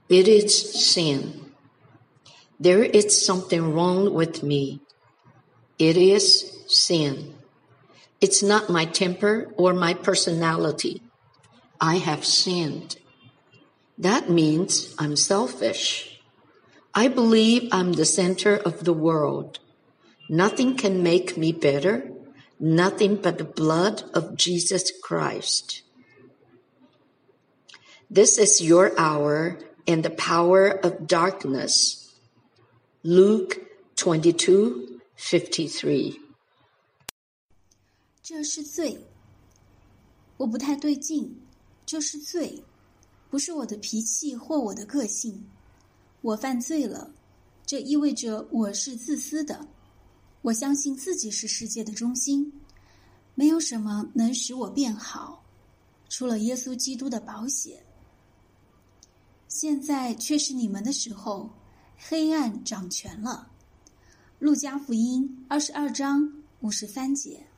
It is sin. There is something wrong with me. It is sin. It's not my temper or my personality. I have sinned. That means I'm selfish. I believe I'm the center of the world. Nothing can make me better. Nothing but the blood of Jesus Christ. This is your hour and the power of darkness. Luke 22:53. 这是罪，我不太对劲，这是罪，不是我的脾气或我的个性。我犯罪了，这意味着我是自私的。我相信自己是世界的中心，没有什么能使我变好，除了耶稣基督的宝血。现在却是你们的时候，黑暗掌权了。路加福音22章53节。